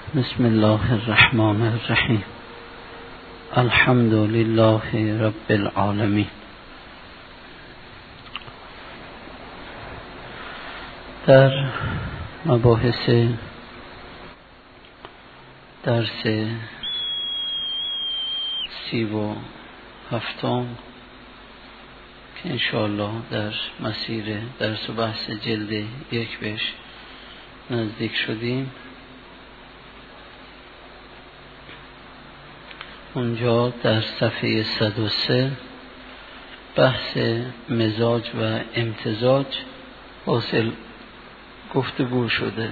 بسم الله الرحمن الرحیم. الحمد لله رب العالمین. در مباحث درس 37 که انشاءالله در مسیر درس و بحث جلد 1 بهش نزدیک شدیم، اونجا در صفحه 103 بحث مزاج و امتزاج حاصل گفتگو شده.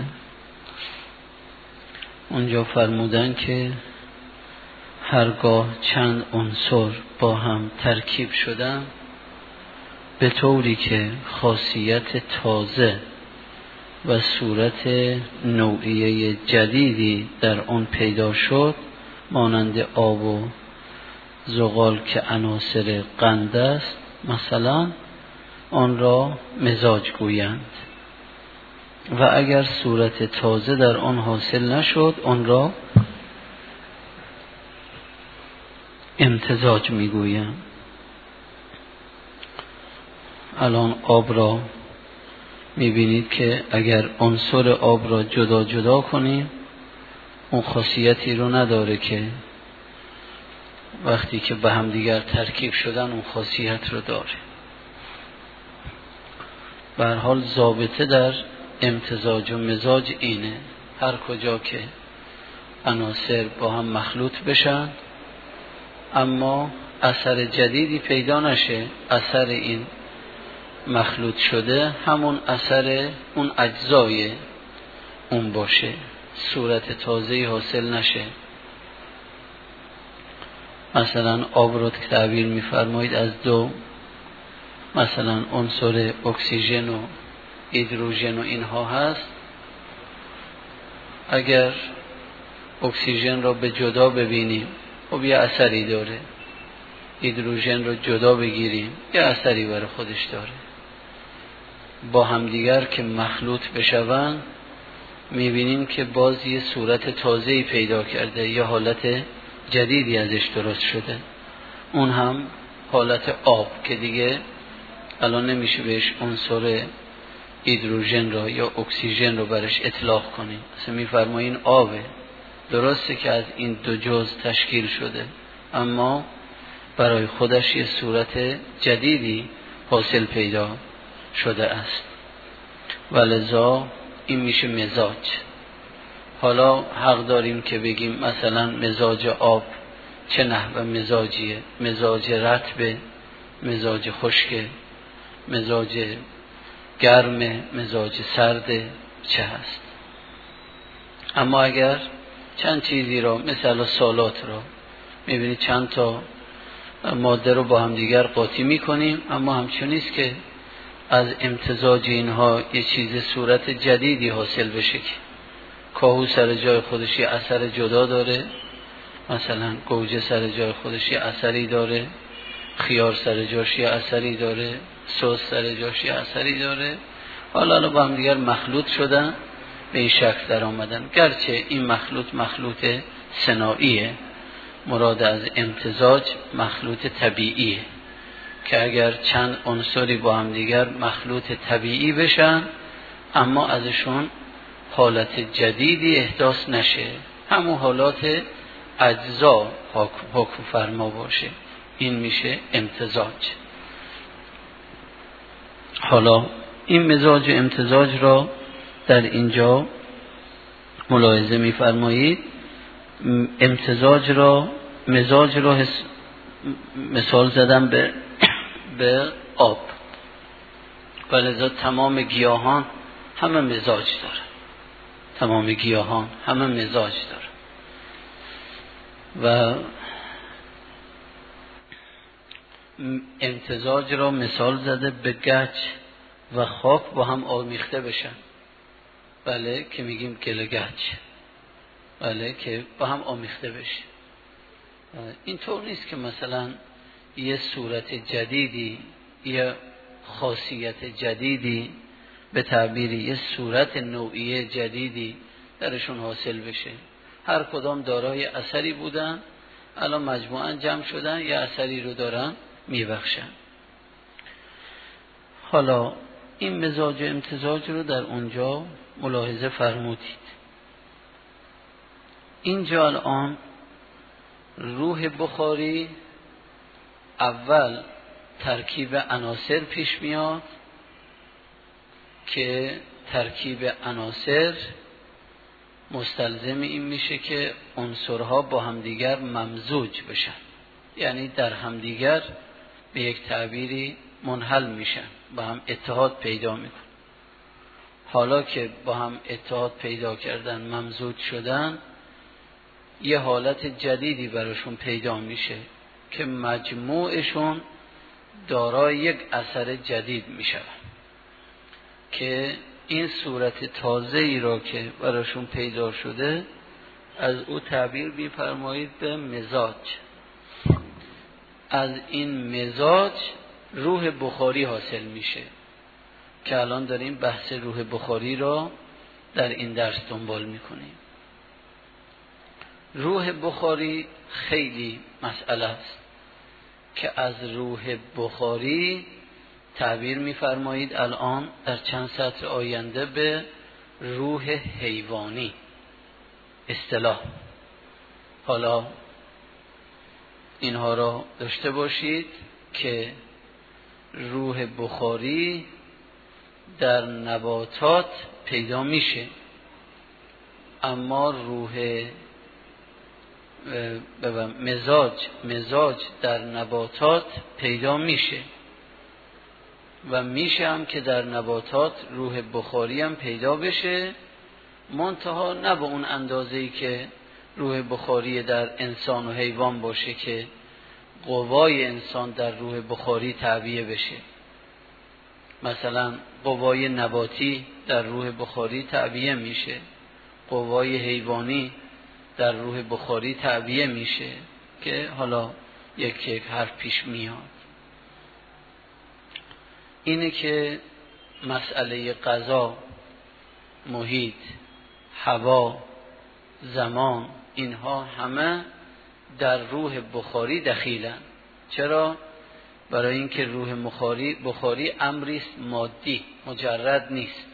اونجا فرمودن که هرگاه چند عنصر با هم ترکیب شدن به طوری که خاصیت تازه و صورت نوعیه جدیدی در آن پیدا شد، مانند آب و زغال که عناصر قند است مثلا، آن را مزاج گویند، و اگر صورت تازه در آن حاصل نشد آن را امتزاج میگویند. الان آب را میبینید که اگر عنصر آب را جدا جدا کنیم اون خاصیتی رو نداره که وقتی که به هم دیگر ترکیب شدن اون خاصیت رو داره. به هر حال ضابطه در امتزاج و مزاج اینه، هر کجا که عناصر با هم مخلوط بشن اما اثر جدیدی پیدا نشه، اثر این مخلوط شده همون اثر اون اجزای اون باشه، صورت تازه‌ای حاصل نشه. مثلا آب رو تعبیر می‌فرمایید از دو، مثلا عنصر اکسیژن و هیدروژن و اینها هست، اگر اکسیژن رو به جدا ببینیم خب یه اثری داره، هیدروژن رو جدا بگیریم یه اثری برای خودش داره. با همدیگر که مخلوط بشوند میبینیم که باز یه صورت تازه‌ای پیدا کرده، یه حالت جدیدی ازش درست شده، اون هم حالت آب که دیگه الان نمیشه بهش عنصر هیدروژن را یا اکسیژن رو برش اطلاق کنیم، اصلا میفرمایین آبه، درسته که از این دو جزء تشکیل شده اما برای خودش یه صورت جدیدی حاصل پیدا شده است، ولذا این میشه مزاج. حالا حق داریم که بگیم مثلا مزاج آب چه نحو مزاجیه، مزاج رطب، مزاج خشک، مزاج گرم، مزاج سرد چه هست. اما اگر چند چیزی را مثلا سالات را میبینید چند تا ماده رو با هم دیگر قاطی میکنیم اما همچون نیست که از امتزاج اینها یه چیز صورت جدیدی حاصل بشه. که کاهو سر جای خودش یه اثر جدا داره، مثلا گوجه سر جای خودش یه اثری داره، خیار سر جاش یه اثری داره، سس سر جاش یه اثری داره، حالا با هم دیگر مخلوط شدن به این شکل در آمدن. گرچه این مخلوط صناعیه، مراد از امتزاج مخلوط طبیعیه که اگر چند عنصری با هم دیگر مخلوط طبیعی بشن اما ازشون حالت جدیدی احداث نشه، همون حالات اجزا حکم فرما باشه، این میشه امتزاج. حالا این مزاج و امتزاج را در اینجا ملاحظه میفرمایید. امتزاج را، مزاج را مثال زدم به آب، ولذا تمام گیاهان همه مزاج داره، تمام گیاهان همه مزاج داره. و امتزاج را مثال زده به گچ و خاک با هم آمیخته بشن، بله که میگیم گل گچ، بله که با هم آمیخته بشه. این طور نیست که مثلا یه صورت جدیدی، یه خاصیت جدیدی، به تعبیری یه صورت نوعی جدیدی درشون حاصل بشه. هر کدام دارای اثری بودن، الان مجموعاً جمع شدن یه اثری رو دارن میبخشن. حالا این مزاج و امتزاج رو در اونجا ملاحظه فرمودید. اینجا الان روح بخاری اول ترکیب عناصر پیش میاد که ترکیب عناصر مستلزم این میشه که عنصرها با همدیگر ممزوج بشن، یعنی در همدیگر به یک تعبیری منحل میشن، با هم اتحاد پیدا میکن. حالا که با هم اتحاد پیدا کردن، ممزوج شدن، یه حالت جدیدی براشون پیدا میشه که مجموعشون دارای یک اثر جدید میشه، که این صورت تازه‌ای را که براشون پیدا شده از او تعبیر می‌فرمایید به مزاج. از این مزاج روح بخاری حاصل میشه که الان داریم بحث روح بخاری را در این درس دنبال میکنیم. روح بخاری خیلی مسئله است که از روح بخاری تعبیر می‌فرمایید الان در چند سطر آینده به روح حیوانی اصطلاح. حالا اینها را داشته باشید که روح بخاری در نباتات پیدا میشه، اما روح مزاج در نباتات پیدا میشه و میشه هم که در نباتات روح بخاری هم پیدا بشه، منتها نه به اون اندازه‌ای که روح بخاری در انسان و حیوان باشه که قوای انسان در روح بخاری تعبیه بشه. مثلا قوای نباتی در روح بخاری تعبیه میشه، قوای حیوانی در روح بخاری تعبیه میشه که حالا یک حرف پیش میاد. اینه که مسئله غذا، محیط، هوا، زمان، اینها همه در روح بخاری دخیلن. چرا؟ برای اینکه روح بخاری امری است مادی، مجرد نیست.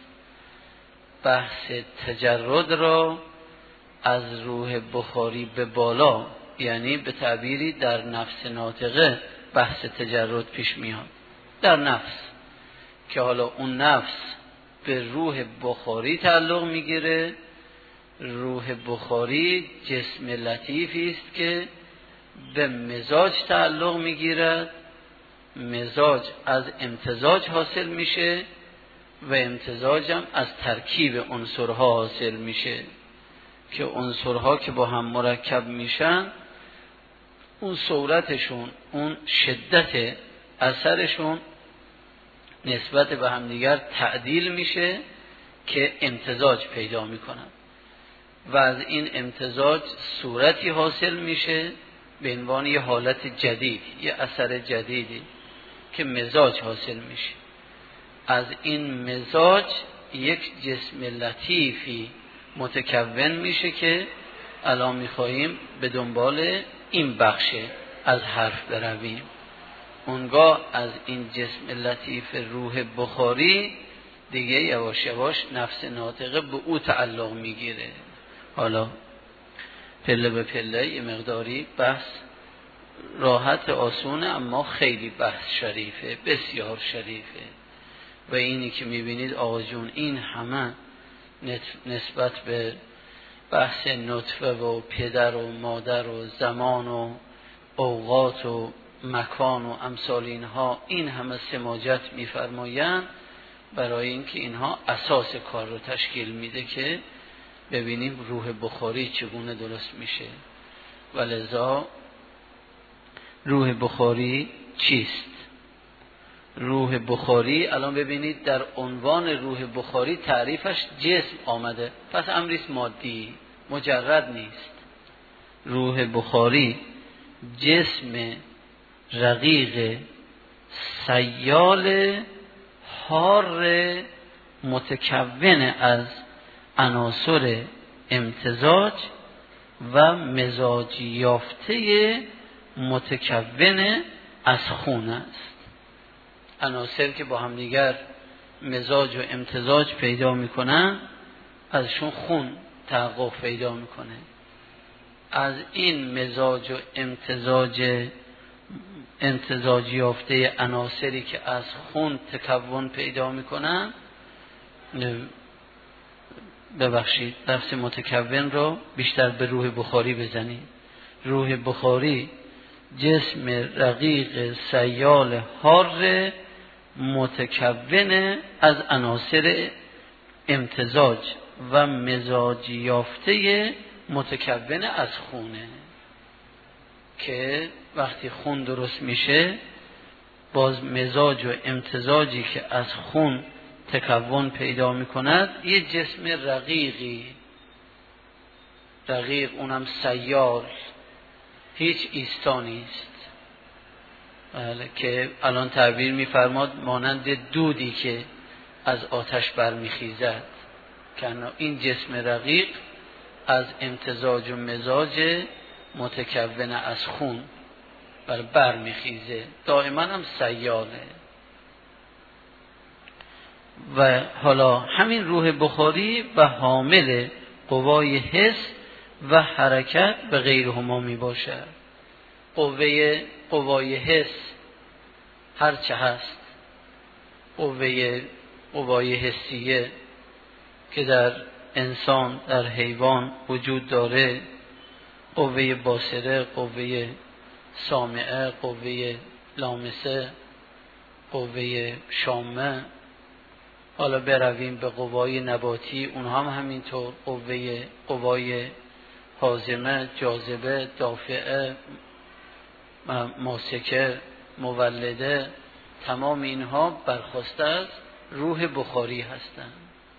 بحث تجرد را از روح بخاری به بالا، یعنی به تعبیری در نفس ناطقه بحث تجرد پیش میاد، در نفس، که حالا اون نفس به روح بخاری تعلق میگیره. روح بخاری جسم لطیفی است که به مزاج تعلق میگیرد، مزاج از امتزاج حاصل میشه و امتزاج هم از ترکیب عنصرها حاصل میشه، که عنصرها که با هم مرکب میشن، اون صورتشون، اون شدت اثرشون نسبت به همدیگر تعدیل میشه که امتزاج پیدا میکنن و از این امتزاج صورتی حاصل میشه به عنوان یه حالت جدید، یه اثر جدیدی که مزاج حاصل میشه. از این مزاج یک جسم لطیفی متکون میشه که الان میخواییم به دنبال این بخش از حرف برویم. اونگاه از این جسم لطیف روح بخاری دیگه یواش یواش نفس ناطقه به او تعلق میگیره. حالا پله به پله یه مقداری بحث راحت آسونه، اما خیلی بحث شریفه، بسیار شریفه. و اینی که میبینید آقا جون این همه نسبت به بحث نطفه و پدر و مادر و زمان و اوقات و مکان و امثال اینها، این همه سماجت میفرمایند برای اینکه اینها اساس کار رو تشکیل میده که ببینیم روح بخاری چگونه درست میشه. ولذا روح بخاری چیست؟ روح بخاری الان ببینید در عنوان روح بخاری تعریفش جسم آمده، پس امریست مادی، مجرد نیست. روح بخاری جسم رقیق سیال حار متکون از عناصر امتزاج و مزاج یافته متکون از خون است. عناصر که با هم دیگر مزاج و امتزاج پیدا میکنن، ازشون خون تحقق پیدا میکنه. از این مزاج و امتزاج یافته عناصری که از خون تکون پیدا میکنن، ببخشید لفظ متکون رو بیشتر به روح بخاری بزنید. روح بخاری جسم رقیق سیال حار متکون از عناصر امتزاج و مزاج یافته متکون از خونه، که وقتی خون درست میشه باز مزاج و امتزاجی که از خون تکون پیدا میکند یه جسم رقیق اونم سیال، هیچ ایستا نیست، که الان تعبیر میفرماد مانند دودی که از آتش برمیخیزد، که این جسم رقیق از امتزاج و مزاج متکون از خون برمیخیزه، دائما هم سیاله. و حالا همین روح بخاری و حامل قوای حس و حرکت به غیرهما می باشد. قوای حس هرچه هست، قوای حسیه که در انسان در حیوان وجود داره، قوه باصره، قوه سامعه، قوه لامسه، قوه شامه. حالا برویم به قوای نباتی، اونها هم همینطور، قوای هاضمه، جاذبه، دافعه، ماسکه، مولده، تمام اینها برخواسته از روح بخاری هستند.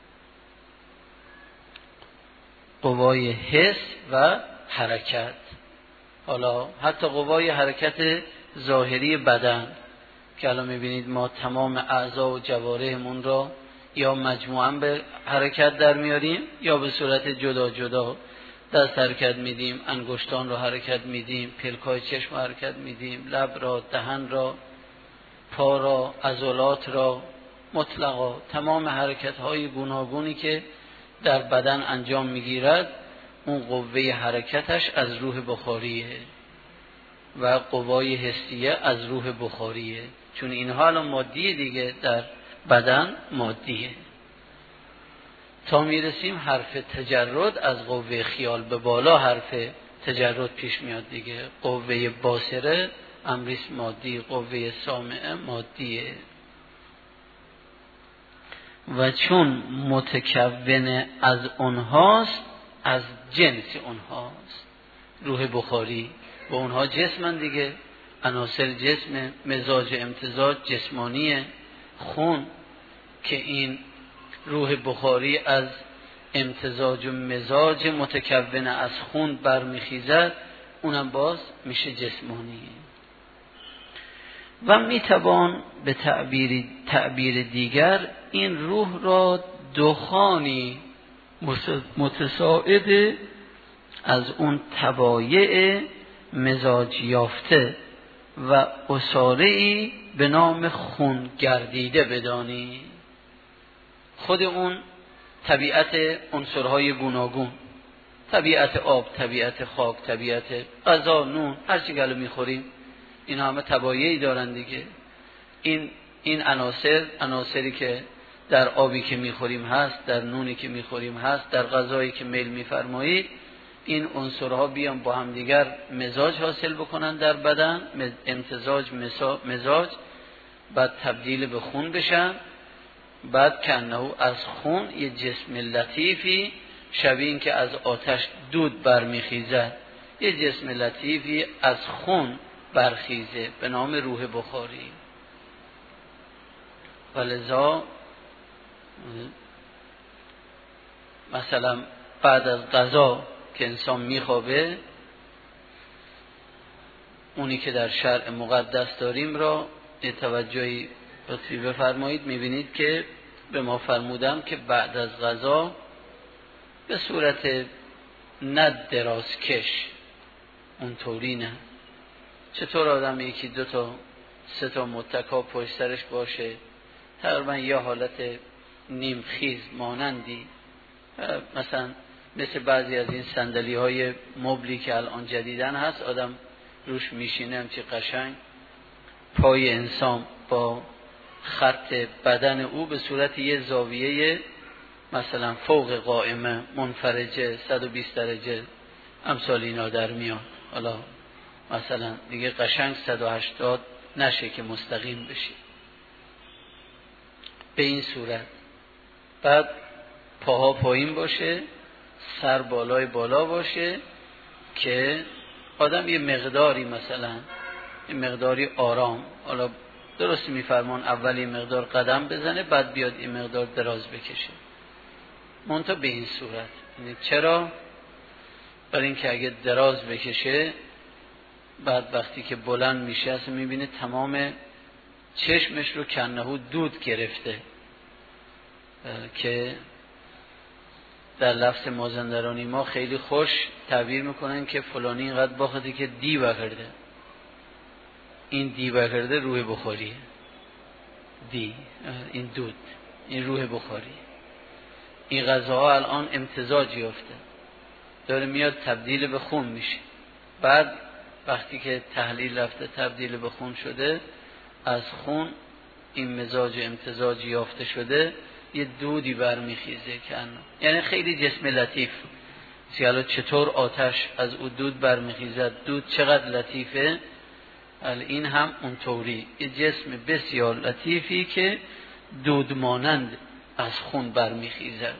قوای حس و حرکت. حالا حتی قوای حرکت ظاهری بدن که الان میبینید ما تمام اعضا و جوارحمون را یا مجموعاً به حرکت در میاریم یا به صورت جدا جدا. دست حرکت میدیم، انگشتان را حرکت میدیم، پلکای چشم حرکت میدیم، لب را، دهن را، پا را، عضلات را، مطلقا تمام حرکت های گوناگونی که در بدن انجام میگیرد، اون قوه حرکتش از روح بخاریه و قوای حسیه از روح بخاریه، چون اینها الان مادیه دیگه، در بدن مادیه. تا میرسیم حرف تجرد، از قوه خیال به بالا حرف تجرد پیش میاد دیگه. قوه باصره امریس مادی، قوه سامعه مادیه، و چون متکون از اونهاست، از جنس اونهاست. روح بخاری و اونها جسمن دیگه، عناصر جسم، مزاج امتزاج جسمانیه، خون که این روح بخاری از امتزاج و مزاج متکون از خون برمیخیزد، اونم باز میشه جسمانیه. و میتوان به تعبیر دیگر این روح را دخانی متساعد از اون تبایع مزاج یافته و اصاره‌ای به نام خون گردیده بدانی. خود اون طبیعت عنصرهای گوناگون، طبیعت آب، طبیعت خاک، طبیعت غذا، نون، هر چی گلو میخوریم، این همه تبایعی دارن دیگه. این عناصری که در آبی که میخوریم هست، در نونی که میخوریم هست، در غذایی که میل میفرمایید، این عنصرها بیان با هم دیگر مزاج حاصل بکنن در بدن، امتزاج مزاج، بعد تبدیل به خون بشن، بعد کنه از خون یه جسم لطیفی شبیه این که از آتش دود برمیخیزد، یه جسم لطیفی از خون برخیزه به نام روح بخاری. ولذا مثلا بعد از غذا که انسان میخوابه، اونی که در شرع مقدس داریم را یه توجهی لطفی بفرمایید، میبینید که به ما فرمودم که بعد از غذا به صورت نه درازکش، اونطوری نه. چطور آدم یکی 2 تا 3 تا متکا پشت سرش باشه، تقریبا یه حالت نیم خیز مانندی، مثلا مثل بعضی از این صندلی های مبلی که الان جدیدن هست، آدم روش میشینه همچی قشنگ، پای انسان با خط بدن او به صورت یه زاویه مثلا فوق قائمه منفرجه 120 درجه امثال اینا در میاد. حالا مثلا دیگه قشنگ 180 نشه که مستقیم بشه، به این صورت. بعد پاها پایین باشه، سر بالای بالا باشه که آدم یه مقداری مثلا یه مقداری آرام، حالا درست میفرمان اول یه مقدار قدم بزنه بعد بیاد این مقدار دراز بکشه، منتها به این صورت. یعنی چرا؟ برای اینکه اگه دراز بکشه بعد وقتی که بلند میشه اصلا میبینه تمام چشمش رو کنهو دود گرفته، که در لفظ مازندرانی ما خیلی خوش تعبیر میکنن که فلانی اینقدر باخته که دیو کرده. این دیو کرده روح بخاریه، این دود، این روح بخاری. این غذاها الان امتزاج یافته، داره میاد تبدیل به خون میشه، بعد وقتی که تحلیل رفته تبدیل به خون شده، از خون این مزاج امتزاج یافته شده یه دودی برمیخیزه کنه. یعنی خیلی جسم لطیف. حالا چطور آتش از او دود برمیخیزد، دود چقدر لطیفه، این هم اونطوری یه جسم بسیار لطیفی که دود مانند از خون برمیخیزد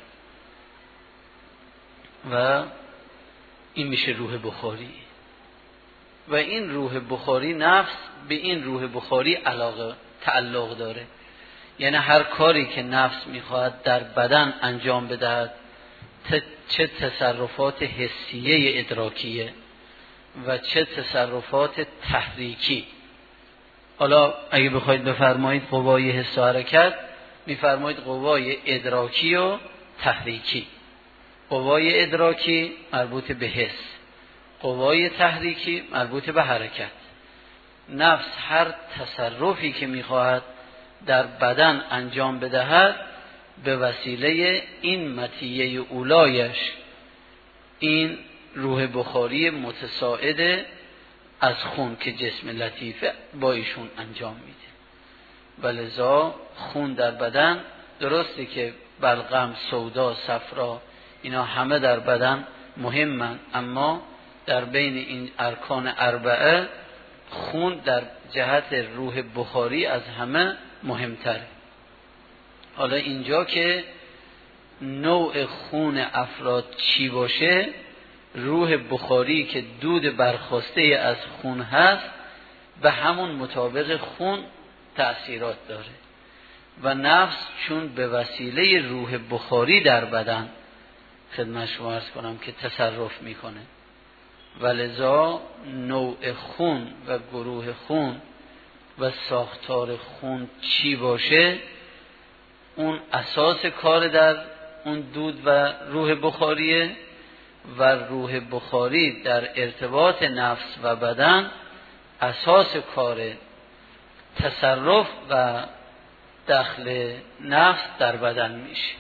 و این میشه روح بخاری. و این روح بخاری، نفس به این روح بخاری تعلق داره. یعنی هر کاری که نفس میخواهد در بدن انجام بدهد، چه تصرفات حسیه ادراکیه و چه تصرفات تحریکی. حالا اگه بخواید بفرمایید قوای حس و حرکت، میفرمایید قوای ادراکی و تحریکی. قوای ادراکی مربوط به حس، قوای تحریکی مربوط به حرکت. نفس هر تصرفی که میخواهد در بدن انجام بدهد به وسیله این مطیه اولایش، این روح بخاری متساعد از خون که جسم لطیفه، با ایشون انجام میده. ولذا خون در بدن، درسته که بلغم، سودا، صفرا اینا همه در بدن مهمن، اما در بین این ارکان اربعه خون در جهت روح بخاری از همه مهمتره. حالا اینجا که نوع خون افراد چی باشه، روح بخاری که دود برخواسته از خون هست به همون مطابق خون تأثیرات داره و نفس چون به وسیله روح بخاری در بدن خدمت شما عرض کنم که تصرف میکنه، ولذا نوع خون و گروه خون و ساختار خون چی باشه، اون اساس کار در اون دود و روح بخاریه و روح بخاری در ارتباط نفس و بدن اساس کار تصرف و دخل نفس در بدن میشه.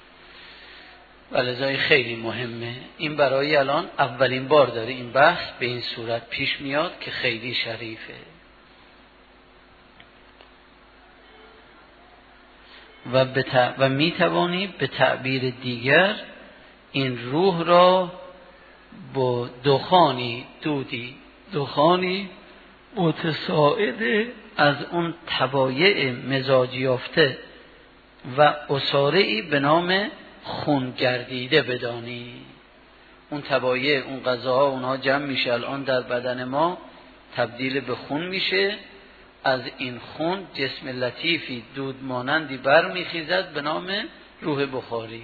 ولذا خیلی مهمه. این برای الان اولین بار داره این بحث به این صورت پیش میاد که خیلی شریفه. و میتوانی به تعبیر دیگر این روح را با دخانی متساعد از اون طبایع مزاج یافته و اساره‌ای به نام خون گردیده بدانی. اون طبایع، اون غذاها، اونها جمع میشه الان در بدن ما، تبدیل به خون میشه. از این خون جسم لطیفی دود مانندی بر میخیزد به نام روح بخاری.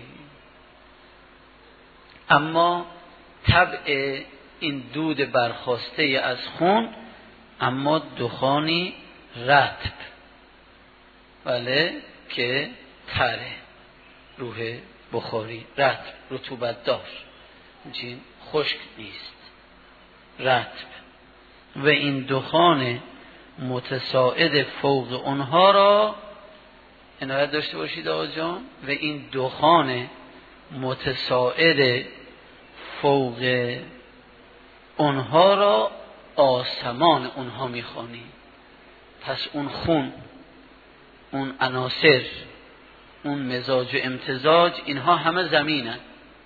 اما طبع این دود برخاسته از خون اما دخانی رطب، بله، که تره. روح بخاری رطب، رطوبت دار، جین خشک نیست، رطب. و این دخان متصاعد فوق اونها را عنایت داشته باشید آقا جان، و این دخان متصاعد فوق اونها را آسمان اونها میخوانیم. پس اون خون، اون عناصر، اون مزاج و امتزاج، اینها همه زمینن.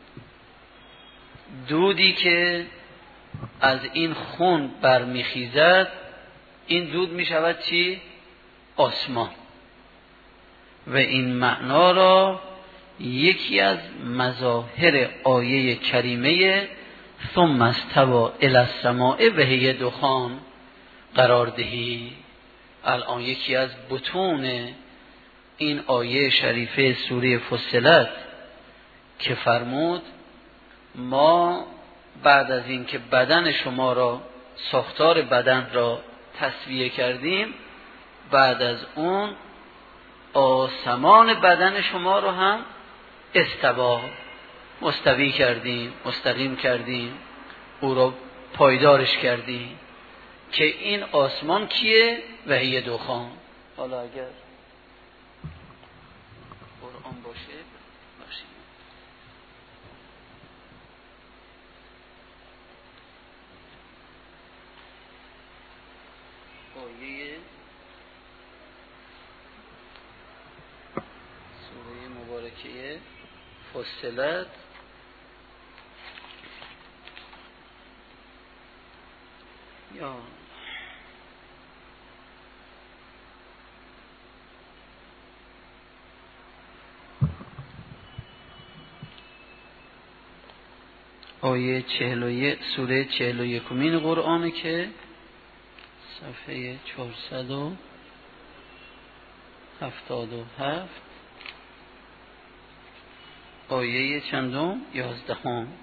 دودی که از این خون برمیخیزد، این دود میشود چی؟ آسمان. و این معنا را یکی از مظاهر آیه کریمه ثم استوی الی السماء و هی دخان قرار دهی. الان یکی از بطون این آیه شریفه سوره فصلت که فرمود ما بعد از این که بدن شما را، ساختار بدن را تسویه کردیم، بعد از اون آسمان بدن شما رو هم مستوی کردیم، مستقیم کردیم، او رو پایدارش کردیم. که این آسمان کیه؟ و هی دخان. حالا اگر قرآن باشه آیه سوره مبارکه فصلت یا آیه 41 سوره 41 قرآنه که صفحه 477 آیه چندم؟ 11.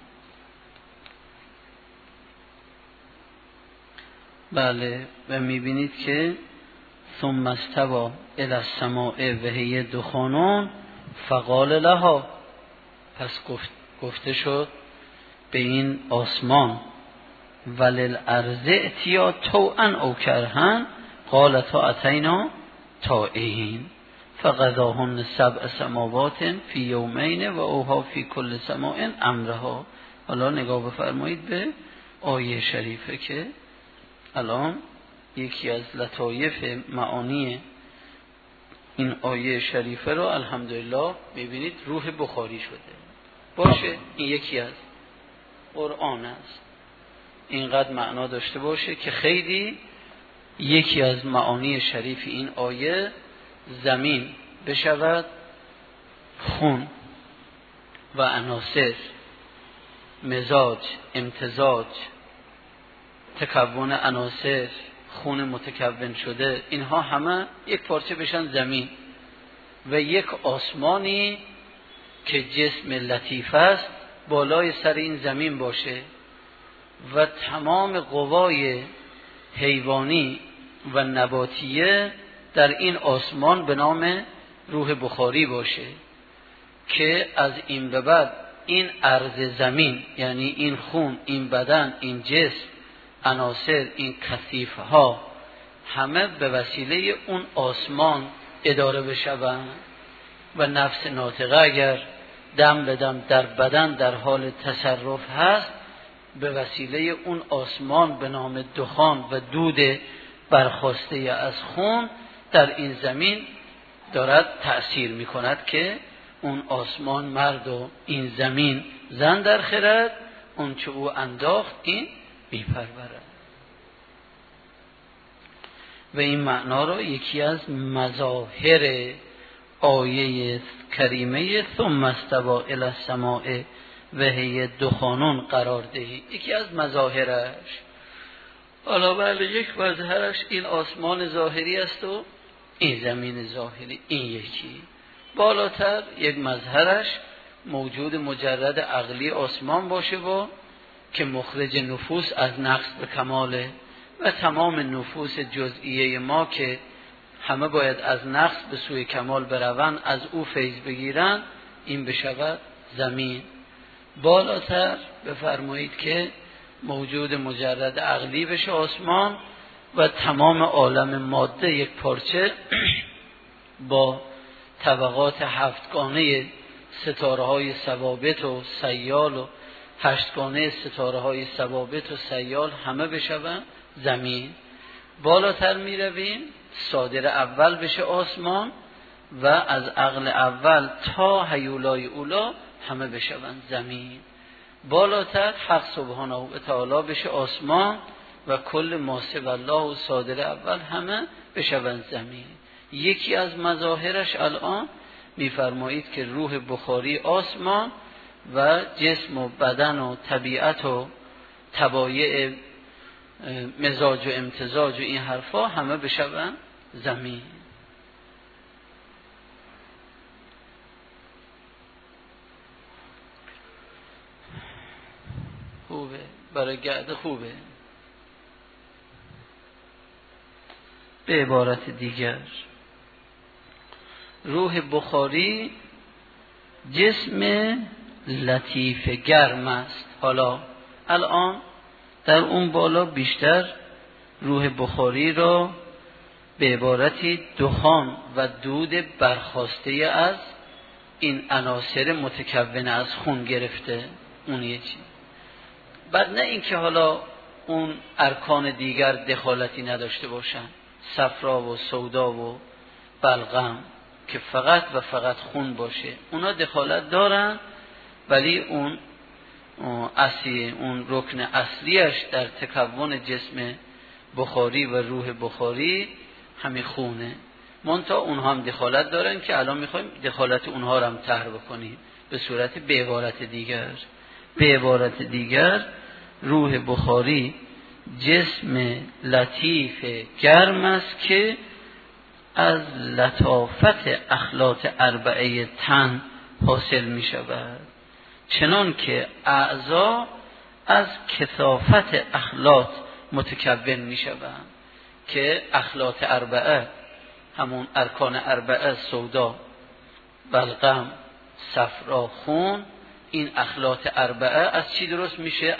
بله. و میبینید که ثم استوی الی السماء و هی دخان فقال لها، پس گفته شد به این آسمان وللارض ائتیا طوعا او کرها قالتا اتینا طائعین فقضاهن 7 سماوات فی یومین و اوحی فی کل سماء امرها. حالا نگاه بفرمایید به آیه شریفه که الان یکی از لطایف معانی این آیه شریفه رو الحمدلله میبینید روح بخاری شده. باشه این یکی از قرآن است، اینقدر معنا داشته باشه که خیلی یکی از معانی شریف این آیه زمین بشود خون و عناصر، مزاج، امتزاج، تکون عناصر، خون متکون شده، اینها همه یک پارچه بشن زمین. و یک آسمانی که جسم لطیف است بالای سر این زمین باشه و تمام قوای حیوانی و نباتیه در این آسمان به نام روح بخاری باشه که از این به بعد این عرض زمین، یعنی این خون، این بدن، این جسم، عناصر، این کثیف ها همه به وسیله اون آسمان اداره بشوند و نفس ناطقه اگر دم به دم در بدن در حال تصرف هست به وسیله اون آسمان به نام دخان و دود برخاسته از خون در این زمین دارد تأثیر می کند که اون آسمان مرد و این زمین زن در خرد، اون چه او انداخت این میپرورد. و این معنا را یکی از مظاهر آیه کریمه ثم استوی الی السماء و هی دخان قرار دهی، یکی از مظاهرش. حالا بله یک مظهرش این آسمان ظاهری است و این زمین ظاهری، این یکی. بالاتر یک مظهرش موجود مجرد عقلی آسمان باشه و که مخرج نفوس از نقص به کماله و تمام نفوس جزئیه ما که همه باید از نقص به سوی کمال بروند، از او فیض بگیرن، این بشود زمین. بالاتر بفرمایید که موجود مجرد عقلی بشه آسمان و تمام عالم ماده یک پارچه با طبقات هفتگانه ستاره های ثوابت و سیال و هشتگانه ستاره های ثوابت و سیال همه بشون زمین. بالاتر می رویم صادر اول بشه آسمان و از عقل اول تا هیولای اولا همه بشون زمین. بالاتر حق سبحانه و تعالی بشه آسمان و کل ما سوی الله و صادر اول همه بشون زمین. یکی از مظاهرش الان میفرمایید که روح بخاری آسمان و جسم و بدن و طبیعت و طبایع مزاج و امتزاج و این حرفا همه بشون زمین. خوبه، برای گرد خوبه. به عبارت دیگر روح بخاری جسم لطیف گرم است. حالا الان در اون بالا بیشتر روح بخاری را به عبارتی دخان و دود برخاسته از این عناصر متکونه از خون گرفته. اون یه چیز. بعد نه اینکه حالا اون ارکان دیگر دخالتی نداشته باشن، صفرا و سودا و بلغم که فقط و فقط خون باشه، اونا دخالت دارن، ولی اون اصلی، اون رکن اصلیش در تکون جسم بخاری و روح بخاری همین خونه. منتها اونها هم دخالت دارن که الان میخوایم دخالت اونها رو هم طرح بکنیم به صورت به عبارت دیگر. به عبارت دیگر روح بخاری جسم لطیف گرم است که از لطافت اخلاط اربعه تن حاصل می شود، چنان که اعضا از کثافت اخلاط متکون می شوند. که اخلاط اربعه همون ارکان اربعه، سودا، بلغم، صفرا، خون، این اخلاط اربعه از چی درست میشه؟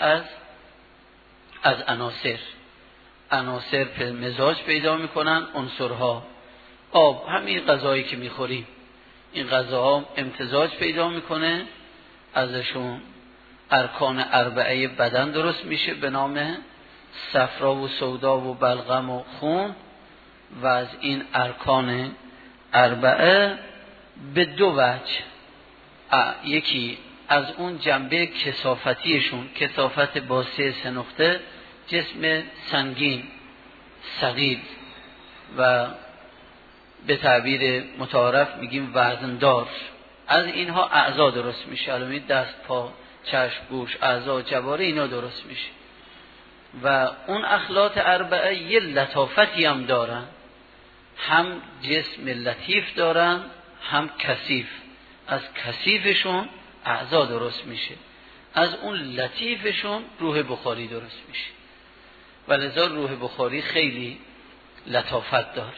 از عناصر مزاج پیدا میکنن. عنصرها آب، همین غذایی که میخوریم، این غذاها امتزاج پیدا میکنه، ازشون ارکان اربعه بدن درست میشه به نام صفرا و سودا و بلغم و خون. و از این ارکان اربعه به دو وجه، یکی از اون جنبه کثافتیشون، کثافت با 3 نقطه، جسم سنگین، ثقیل و به تعبیر متعارف میگیم وزندار، از اینها اعضا درست میشه. علامه دست، پا، چشم، گوش، اعضا، جواره، اینا درست میشه. و اون اخلاط اربعه یه لطافتی هم دارن، هم جسم لطیف دارن هم کثیف. از کثیفشون اعضا درست میشه، از اون لطیفشون روح بخاری درست میشه. ولذا روح بخاری خیلی لطافت داره.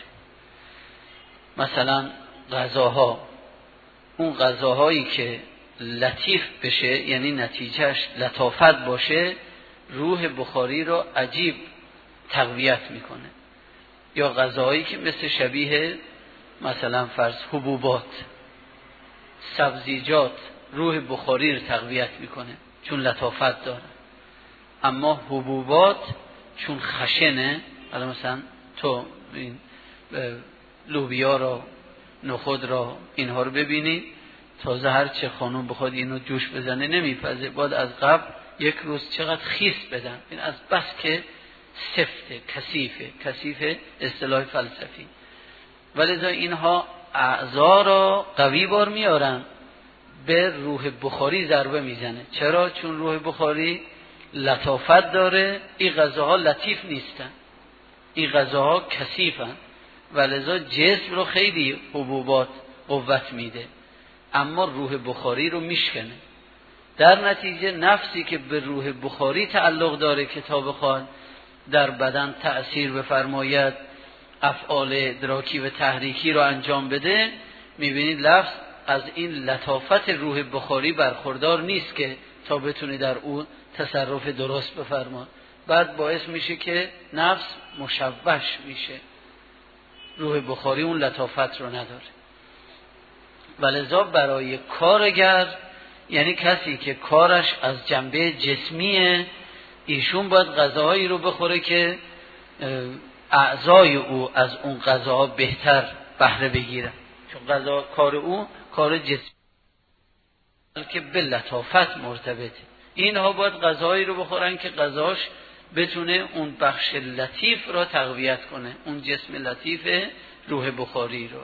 مثلا غذاها، اون غذاهایی که لطیف بشه، یعنی نتیجهش لطافت باشه، روح بخاری رو عجیب تقویت میکنه. یا غذاهایی که مثل شبیه مثلا فرض حبوبات، سبزیجات، روح بخاری رو تقویت میکنه چون لطافت داره. اما حبوبات چون خشنه، مثلا تو این لوبیا را، نخود را، اینها رو ببینید، تازه هر چه خانم بخواد اینو جوش بزنه نمیپزه، باید از قبل یک روز چقدر خیس بدن. این از بس که سفته، کثیفه اصطلاح فلسفی. ولذا اینها اعضا را قوی بار میارن، به روح بخاری ضربه میزنه. چرا؟ چون روح بخاری لطافت داره. این غذاها لطیف نیستن، این غذاها کثیفن، ولذا جسم رو خیلی حبوبات قوت میده، اما روح بخاری رو میشکنه. در نتیجه نفسی که به روح بخاری تعلق داره کتاب خوان در بدن تأثیر بفرماید، افعال ادراکی و تحریکی رو انجام بده، میبینید لفظ از این لطافت روح بخاری برخوردار نیست که تا بتونی در اون تصرف درست بفرما. بعد باعث میشه که نفس مشوش میشه، روح بخاری اون لطافت رو نداره. ولذا برای کارگر، یعنی کسی که کارش از جنبه جسمیه، ایشون باید غذاهایی رو بخوره که اعضای او از اون غذاها بهتر بهره بگیرن، چون کار او کار جسمی که به لطافت مرتبطه. اینها باید غذاهایی رو بخورن که غذاش بتونه اون بخش لطیف را تقویت کنه، اون جسم لطیف روح بخاری رو.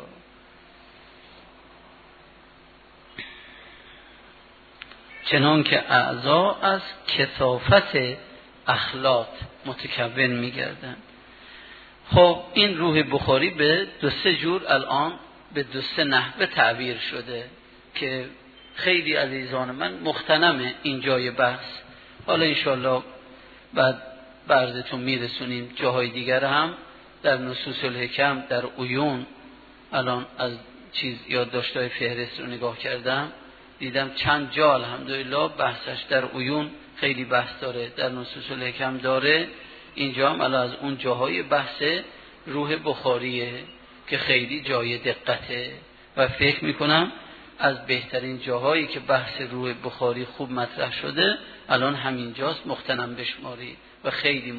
چنان که اعضا از کثافت اخلاط متکون میگردن. خب این روح بخاری به 2-3 جور الان به 2-3 نحوه تعبیر شده که خیلی عزیزان من مغتنم این جای بحث. حالا انشالله بعد برزتون میرسونیم جاهای دیگر هم در نصوص الحکم، در عیون. الان از چیز یادداشت‌های فهرست رو نگاه کردم، دیدم چند جا الحمدلله بحثش در عیون خیلی بحث داره، در نصوص الحکم داره. اینجا هم الان از اون جاهای بحث روح بخاریه که خیلی جای دقته و فکر میکنم از بهترین جاهایی که بحث روح بخاری خوب مطرح شده الان همینجاست، مغتنم بشماری و خیلی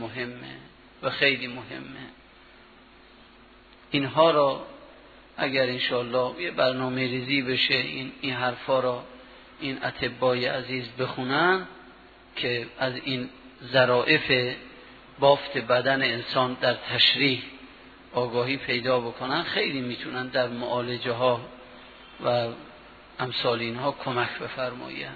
مهمه. اینها را اگر انشاءالله یه برنامه ریزی بشه، این حرفا را این اطبای عزیز بخونن که از این ظرافت بافت بدن انسان در تشریح آگاهی پیدا بکنن، خیلی میتونن در معالجه ها و امثال اینها کمک بفرمایند.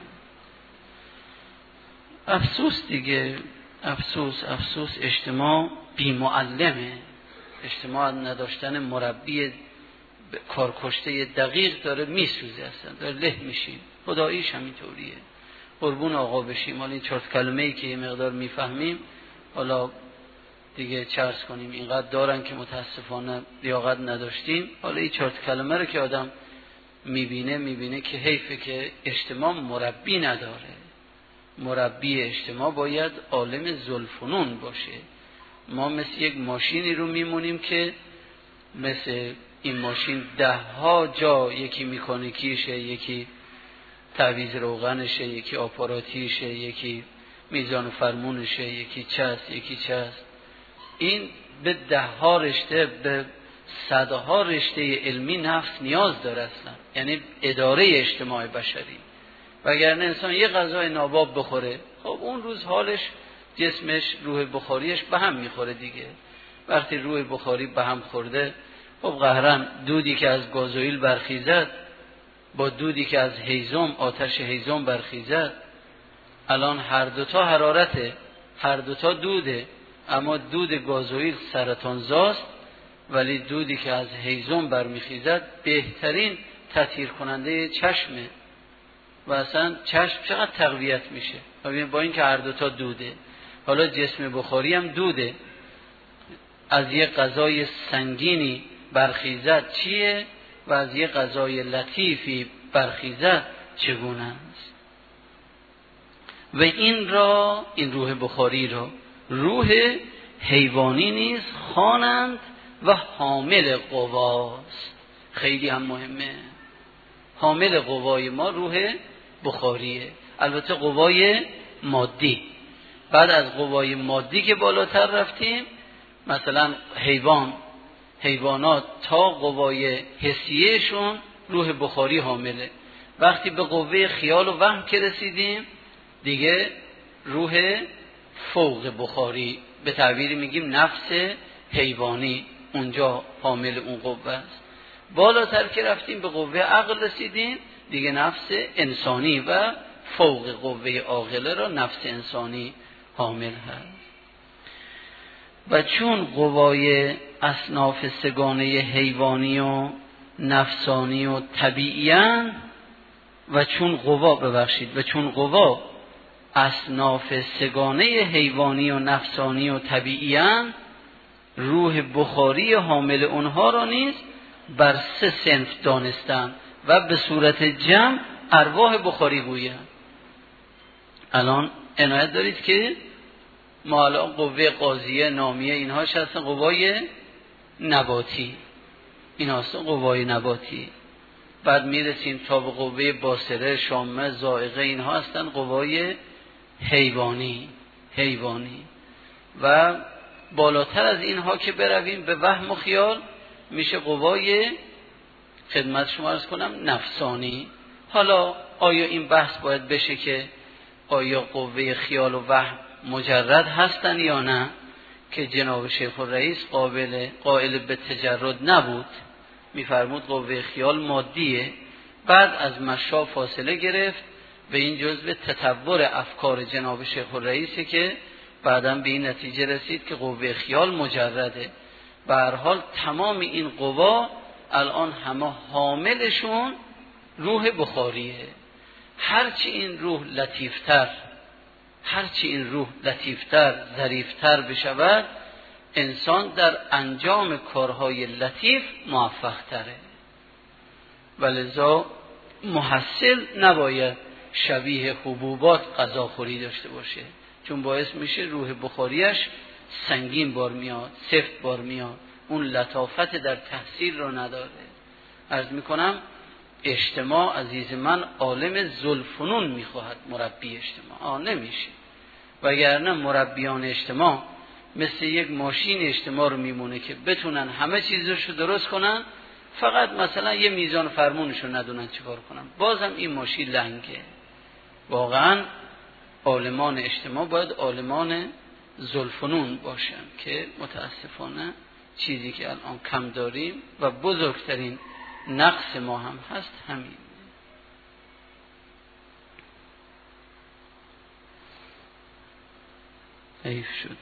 افسوس دیگه، افسوس اجتماع بی معلمه، اجتماع نداشتن مربی کارکشته دقیق داره میسوزه، اصلا داره له میشیم. خداییش همینطوریه. قربون آقا بشیم. حالا این 4 کلمه‌ای که یه مقدار میفهمیم، حالا دیگه چرس کنیم اینقدر دارن که متاسفانه لیاقت نداشتیم. حالا این 4 کلمه رو که آدم میبینه که حیفه که اجتماع مربی نداره. مربی اجتماع باید عالم ذوالفنون باشه. ما مثل یک ماشینی رو میمونیم که مثل این ماشین 10 جا، یکی مکانیکیشه، یکی تعویض روغنشه، یکی آپاراتیشه، یکی میزان فرمونشه، یکی چست. این به 10 رشته، به 100 رشته علمی نفس نیاز داره اصلا، یعنی اداره اجتماع بشری. وگرنه انسان یه غذای ناباب بخوره، خب اون روز حالش، جسمش، روح بخاریش به هم میخوره دیگه. وقتی روح بخاری به هم خورده، خب قهرن دودی که از گازوئیل برخیزد با دودی که از هیزم، آتش هیزم برخیزد، الان هر دوتا حرارته، هر دوتا دوده، اما دود گازوئیل سرطانزاست، ولی دودی که از هیزم برمیخیزد بهترین تطهیر کننده چشمه و اصلا چشم چقدر تقویت میشه با اینکه هر دوتا دوده. حالا جسم بخاری هم دوده، از یه غذای سنگینی برخیزد چیه و از یه غذای لطیفی برخیزد چگونه است. و این روح بخاری را روح حیوانی نیز خوانند و حامل قواست. خیلی هم مهمه. حامل قوای ما روح بخاریه، البته قوای مادی. بعد از قوای مادی که بالاتر رفتیم، مثلا حیوانات تا قوای حسیهشون روح بخاری حامله. وقتی به قوه خیال و وهم که رسیدیم، دیگه روح فوق بخاری، به تعبیری میگیم نفس حیوانی، اونجا حامل اون قوه است. بالاتر که رفتیم به قوه عقل رسیدیم، دیگه نفس انسانی و فوق قوه عاقله را نفس انسانی حامل هست. و چون قوای اصناف سگانه حیوانی و نفسانی و طبیعیان و چون قوا اصناف سگانه حیوانی و نفسانی و طبیعیان، روح بخاری حامل اونها را نیز بر 3 صنف دانستن و به صورت جمع ارواح بخاری گویند. الان عنایت دارید که ما الان قوه قاضیه، نامیه، اینهاش هستن قوای نباتی، این هستن قوای نباتی. بعد میرسیم تا به قوه باصره، شامه، ذائقه، اینها هستن قوای حیوانی. و بالاتر از اینها که برویم به وهم و خیال میشه قوای خدمت شما عرض کنم نفسانی. حالا آیا این بحث باید بشه که آیا قوه خیال و وهم مجرد هستن یا نه، که جناب شیخ الرئیس قائل به تجرد نبود، میفرمود قوه خیال مادیه. بعد از مشا فاصله گرفت و این جزء تطور افکار جناب شیخ الرئیسه که بعداً به این نتیجه رسید که قوه خیال مجرده. به هر حال تمام این قوا الان همه حاملشون روح بخاریه. هرچی این روح لطیفتر ظریفتر بشود، انسان در انجام کارهای لطیف موفق تره. ولذا محصل نباید شبیه حبوبات غذاخوری داشته باشه، چون باعث میشه روح بخاریش سنگین بار میاد، سفت بار میاد، اون لطافت در تحصیل رو نداره. عرض میکنم اجتماع عزیز من عالم ذوالفنون میخواهد مربی اجتماع نمیشه. وگرنه مربیان اجتماع مثل یک ماشین اجتماع رو میمونه که بتونن همه چیزشو درست کنن، فقط مثلا یه میزان فرمونشو ندونن چیکار کنن، بازم این ماشین لنگه. واقعا عالمان اجتماع باید عالمان ذوالفنون باشن که متاسفانه چیزی که الان کم داریم و بزرگترین نقص ما هم هست همین. حیف شده.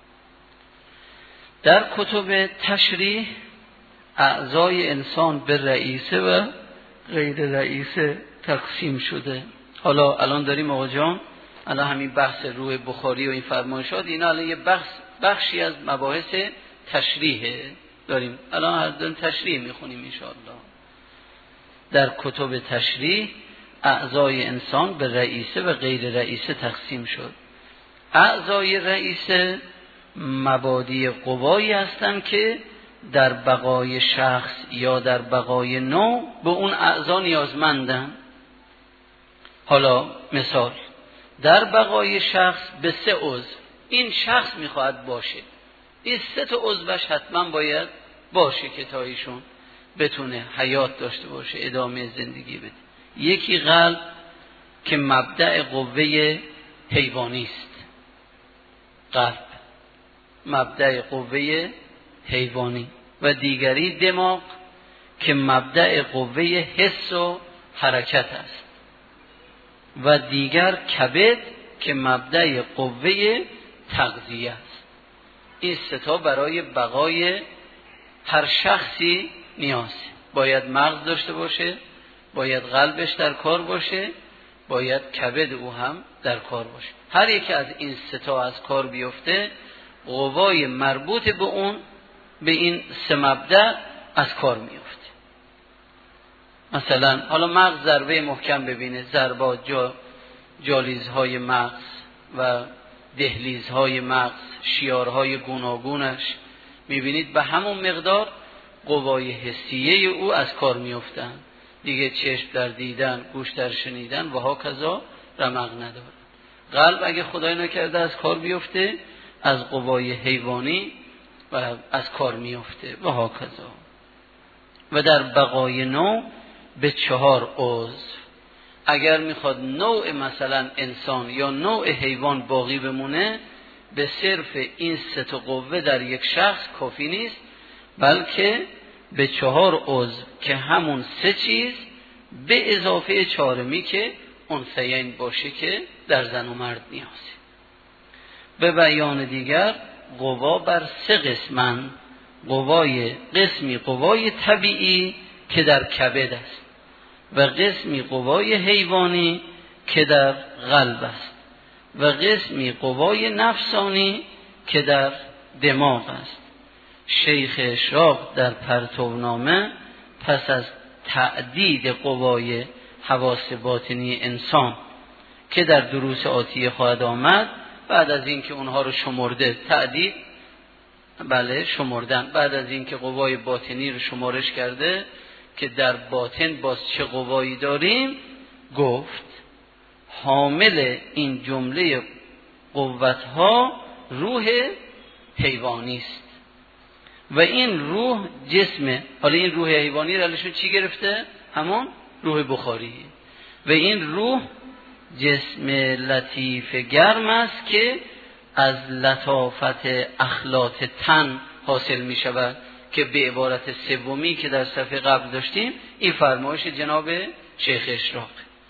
در کتب تشریح اعضای انسان به رئیسه و غیر رئیسه تقسیم شده. حالا الان داریم آقا جان، الان همین بحث روح بخاری و این فرمایشات، اینا الان یه بخشی از مباحث تشریحه داریم. الان هر داریم تشریح میخونیم انشاءالله. در کتب تشریح اعضای انسان به رئیسه و غیر رئیسه تقسیم شد. اعضای رئیسه مبادی قوایی هستند که در بقای شخص یا در بقای نوع به اون اعضا نیازمندن. حالا مثال، در بقای شخص به 3 عضو این شخص میخواهد باشه، این 3 تا عضوش حتما باید باشه که تا ایشون بتونه حیات داشته باشه، ادامه زندگی بده. یکی قلب که مبدأ قوه حیوانی است، قلب مبدأ قوه حیوانی، و دیگری دماغ که مبدأ قوه حس و حرکت است، و دیگر کبد که مبدأ قوه تغذیه است. این 3 تا برای بقای هر شخصی نیازه. باید مغز داشته باشه، باید قلبش در کار باشه، باید کبد او هم در کار باشه. هر یکی از این 3 تا از کار بیفته، قوای مربوط به این 3 مبدأ از کار میفته. مثلا حالا مغز ضربه محکم ببینه، ضربات جالیزهای مغز و دهلیزهای مغز، شیارهای گوناگونش، میبینید به همون مقدار قوای حسیه او از کار میفتن دیگه. چشم در دیدن، گوش در شنیدن و ها کذا رمق نداره. قلب اگه خدای نکرده از کار بیفته، از قوای حیوانی و از کار میفته و ها کذا. و در بقای نوع به 4 عضو، اگر میخواد نوع مثلا انسان یا نوع حیوان باقی بمونه، به صرف این 3 تا قوه در یک شخص کافی نیست، بلکه به 4 عضو که همون 3 چیز به اضافه 4می که انثیین باشه که در زن و مرد نیازه. به بیان دیگر قوا بر 3 قسمند. قسمی قوای طبیعی که در کبد است و قسمی قوای حیوانی که در قلب است و قسمی قوای نفسانی که در دماغ است. شیخ اشراق در پرتونامه پس از تعدید قوای حواس باطنی انسان که در دروس آتیه خواهد آمد. بعد از اینکه اونها رو شمرده تعدید، بله شمردن، بعد از اینکه قوای باطنی رو شمارش کرده که در باطن باز چه قوایی داریم، گفت حامل این جمله قوتها روح حیوانی است و این روح جسمه. حالا این روح حیوانی رو ازشون چی گرفته؟ همون روح بخاری. و این روح جسم لطیف گرم است که از لطافت اخلاط تن حاصل می شود، که به عبارت سومی که در صفحه قبل داشتیم این فرمایش جناب شیخ اشراق.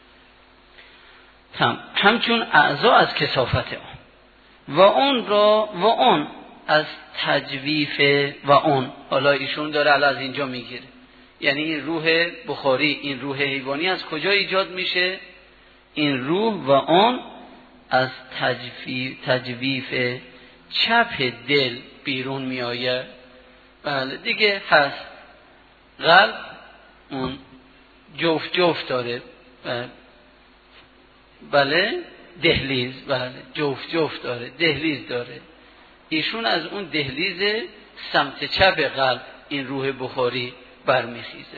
همچون اعضا از کثافت آن و اون از تجویف و اون. حالا ایشون داره از اینجا میگیره، یعنی این روح بخاری، این روح حیوانی از کجا ایجاد میشه؟ این روح و اون از تجویف چپ دل بیرون میآید. بله دیگه هست. قلب اون جفت داره، بله دهلیز، بله جفت داره، دهلیز داره. ایشون از اون دهلیز سمت چپ قلب این روح بخاری برمیخیزه،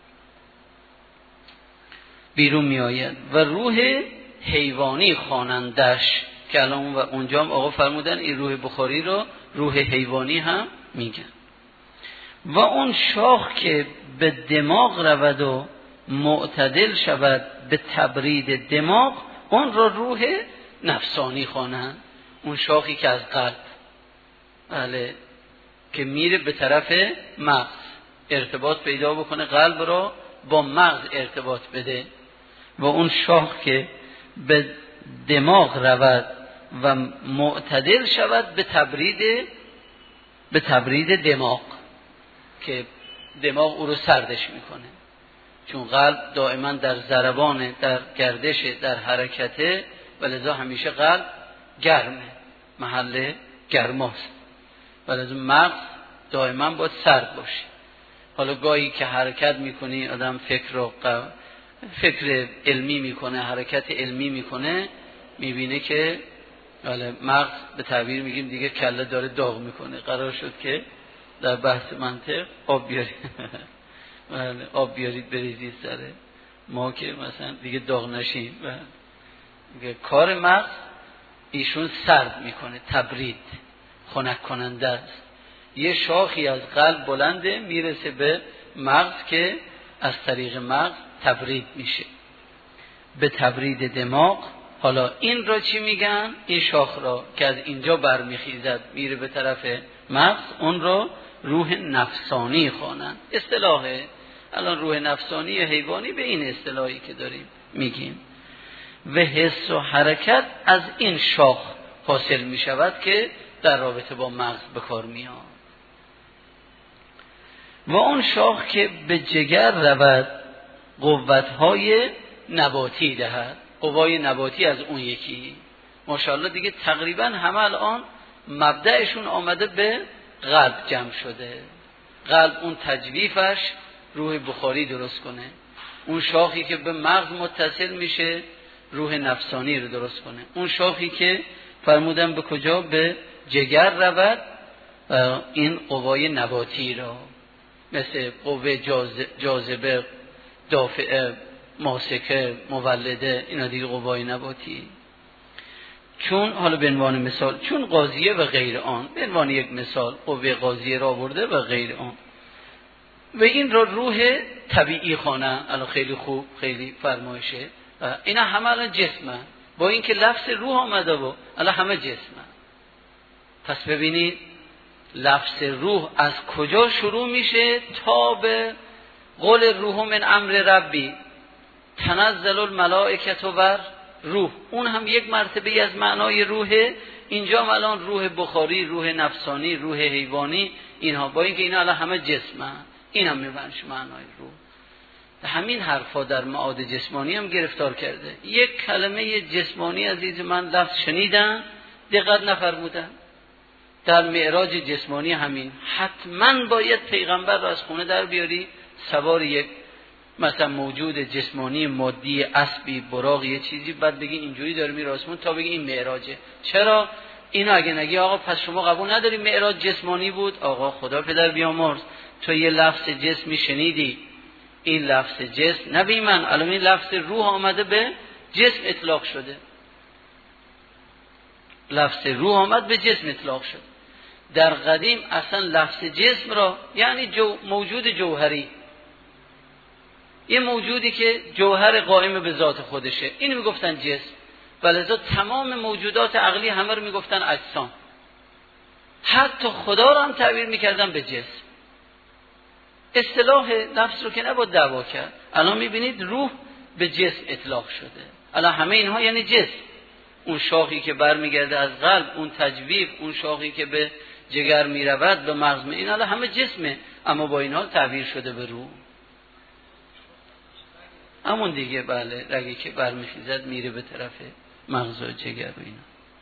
بیرون میآید و روح حیوانی خوانندش، که الان اونجا هم آقا فرمودن این روح بخاری رو روح حیوانی هم میگن. و اون شاخ که به دماغ رود و معتدل شود به تبرید دماغ، اون رو روح نفسانی خوانند. اون شاخی که از قلب، بله، که میره به طرف مغز، ارتباط پیدا بکنه، قلب رو با مغز ارتباط بده. و اون شاخ که به دماغ رود و معتدل شود به تبرید دماغ، که دماغ او رو سردش میکنه، چون قلب دائما در ضربان، در گردش، در حرکته، و لذا همیشه قلب گرمه، محل گرماست، و لذا مغز دائما باید سرد باشه. حالا گاهی که حرکت میکنی آدم فکر علمی میکنه، حرکت علمی میکنه، میبینه که مغز به تعبیر میگیم دیگه کله داره داغ میکنه. قرار شد که در بحث منطق آب بیارید بریزید سره ما که مثلا دیگه داغ نشیم. کار مغز ایشون سرد میکنه، تبرید، خنک کننده است. یه شاخی از قلب بلنده میرسه به مغز که از طریق مغز تبرید میشه به تبرید دماغ. حالا این را چی میگن؟ این شاخ را که از اینجا برمیخیزد میره به طرف مغز، اون را روح نفسانی خوانند. اصطلاحه الان روح نفسانی یا حیوانی به این اصطلاحی که داریم میگیم. و حس و حرکت از این شاخ حاصل میشود که در رابطه با مغز به کار میاد. و اون شاخ که به جگر رود قوتهای نباتی دهد. قوای نباتی از اون یکی. ماشاءالله دیگه تقریبا همه الان مبدأشون آمده به قلب جمع شده. قلب اون تجویفش روح بخاری درست کنه، اون شاخی که به مغز متصل میشه روح نفسانی رو درست کنه، اون شاخی که فرمودن به کجا؟ به جگر رود این قوای نباتی را، مثل قوه جاذبه، دافعه، ماسکه، مولده، اینا دیگه قوای نباتی. چون حالا به عنوان مثال چون قاضیه و غیر آن، به عنوان یک مثال قوه قاضیه را برده و غیر آن، و این را روح طبیعی خوانه. الان خیلی خوب، خیلی فرمایشه. اینا همه الان جسمه، با اینکه لفظ روح آمده و الان همه جسمه. پس ببینید لفظ روح از کجا شروع میشه تا به قول روح من امر ربی تنزل الملائکه و روح، اون هم یک مرتبه از معنای روحه. اینجا الان روح بخاری، روح نفسانی، روح حیوانی، اینها با اینکه اینا الان همه جسمه، این هم میبنش معنای روح. همین حرفا در معاد جسمانی هم گرفتار کرده. یک کلمه جسمانی عزیز من لفظ شنیدن دقت نفرمودن. در معراج جسمانی همین حتما باید پیغمبر را از خونه در بیاری، سوار یک مثلا موجود جسمانی مادی اسبی براق یه چیزی بعد بگی اینجوری داره میره آسمون تا بگی این معراجه. چرا اینو اگه نگی آقا پس شما قبول نداری معراج جسمانی بود؟ آقا خدا پدر بیامرز تو یه لفظ جسمی شنیدی، این لفظ جسم نبی من الان این لفظ روح آمده به جسم اطلاق شده، لفظ روح آمد به جسم اطلاق شد. در قدیم اصلا لفظ جسم را یعنی موجود جوهری، یه موجودی که جوهر قائم به ذات خودشه، اینو میگفتن جسم. ولذا تمام موجودات عقلی همه رو میگفتن اجسام، حتی خدا رو هم تعبیر میکردن به جسم. اصطلاح نفس رو که نباید دعوا کرد. الان میبینید روح به جسم اطلاق شده، الان همه اینها یعنی جسم. اون شاخی که برمیگرده از قلب، اون تجویف، اون شاخی که به جگر میرود، به مغز، این الان همه جسمه، اما با این حال تعبیر شده به روح. همون دیگه بله، رگی که برمیخیزد میره به طرف مغز و جگر و اینا.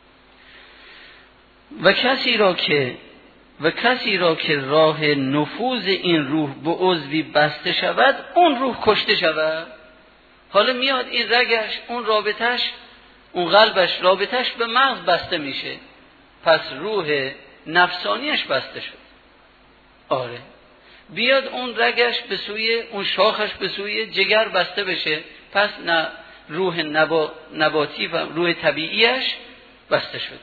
و کسی را که راه نفوذ این روح به عضوی بسته شود، اون روح کشته شود. حالا میاد این رگش، اون رابطش، اون قلبش رابطش به مغز بسته میشه، پس روح نفسانیش بسته شد. آره بیاد اون رگش به سوی اون شاخش به سوی جگر بسته بشه، پس نه روح نباتی و روح طبیعیش بسته شده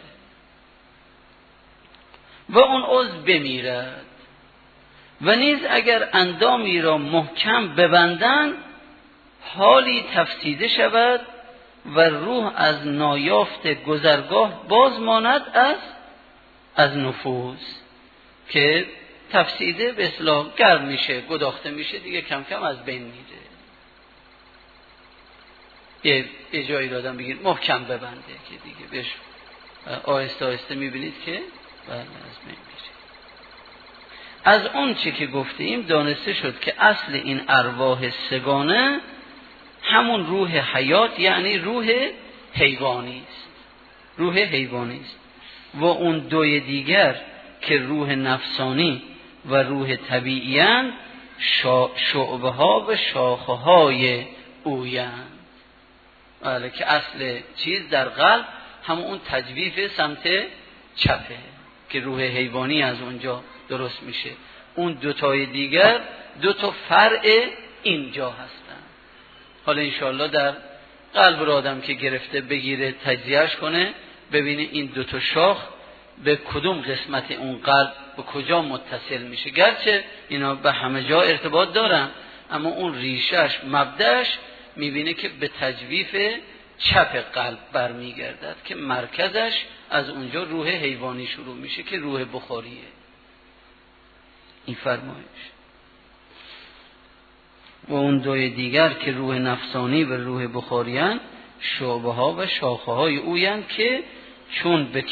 و اون عضو بمیرد. و نیز اگر اندامی را محکم ببندند حالی تفسیده شود و روح از نایافت گذرگاه باز ماند از نفوذ، که تفسیده به اصطلاح گرم میشه، گداخته میشه دیگه، کم کم از بین میره. یه جایی دادم بگید محکم ببنده که دیگه بهش آهسته آهسته میبینید که بله از بین میره. از اون چی که گفتیم دانسته شد که اصل این ارواح سگانه همون روح حیات یعنی روح حیوانی است، روح حیوانی است. و اون دوی دیگر که روح نفسانی و روح طبیعی‌اند شعبه ها و شاخه های اویند. بله که اصل چیز در قلب همون اون تجویف سمت چپه که روح حیوانی از اونجا درست میشه. اون دوتای دیگر دوتا فرع اینجا هستن. حالا انشاءالله در قلب را آدم که گرفته بگیره تجزیهش کنه، ببینه این دوتا شاخ به کدوم قسمت اون قلب به کجا متصل میشه. گرچه اینا به همه جا ارتباط دارن، اما اون ریشش مبدأش میبینه که به تجویف چپ قلب برمیگردد که مرکزش از اونجا روح حیوانی شروع میشه که روح بخاریه. این فرمایش. و اون دوی دیگر که روح نفسانی و روح بخاریان شعبه ها و شاخه های اویند که چون به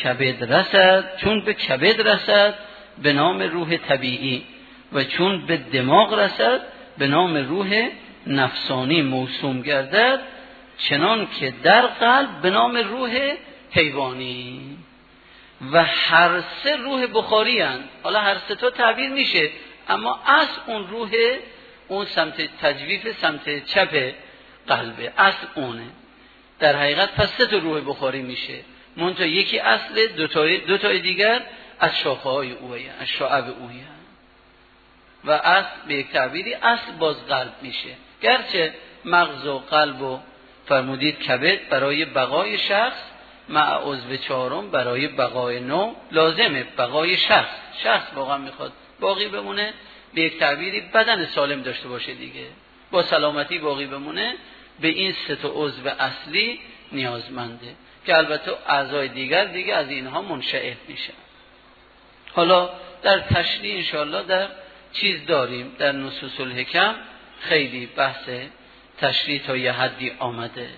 کبد رسد به نام روح طبیعی و چون به دماغ رسد به نام روح نفسانی موسوم گردد، چنان که در قلب به نام روح حیوانی. و هر سه روح بخاری هستند. حالا هر سه تا تعبیر میشه، اما اصل اون روح، اون سمت تجویف سمت چپ قلبه، اصل اونه در حقیقت. پس سه تا روح بخاری میشه، منتها یکی اصل، دوتای دیگر از شاخه های اویه، از شعب اویه. و اصل به یک تعبیری اصل باز قلب میشه. گرچه مغز و قلب و فرمودید کبد برای بقای شخص مع عضو چهارم برای بقای نوع لازمه، بقای شخص واقعا میخواد باقی بمونه، به یک تعبیری بدن سالم داشته باشه دیگه، با سلامتی باقی بمونه، به این سه تا عضو اصلی نیازمنده که البته اعضای دیگه از اینها منشعب میشن. حالا در تشریح انشاءالله در چیز داریم، در نصوص الحکم خیلی بحث تشریح تا یه حدی آمده.